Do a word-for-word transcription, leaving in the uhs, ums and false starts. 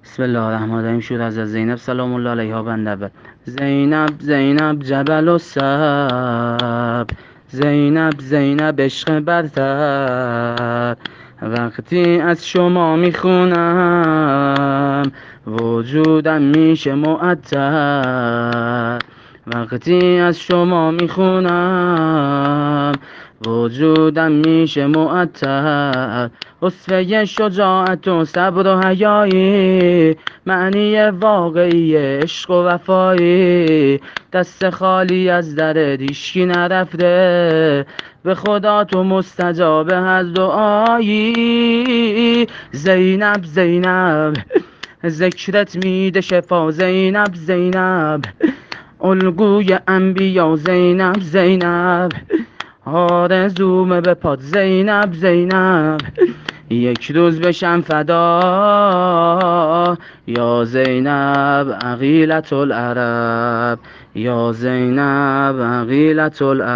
بسم الله الرحمن الرحیم. شور از زینب سلام الله علیها بنده بر زینب زینب جبل و سب، زینب زینب عشق برتر. وقتی از شما میخونم وجودم میشه معطر. وقتی از شما میخونم وجودم میشه معطر. وصفه شجاعت و صبر و حیایی، معنی واقعی عشق و وفایی. دست خالی از در دیشکی نرفته، به خدا تو مستجاب از دعایی. زینب زینب ذکرت میده شفا، زینب زینب الگوی انبیا، زینب زینب آرزومه به پاد، زینب زینب یک روز بشم فدا. یا زینب عقیلة العرب، یا زینب عقیلة العرب.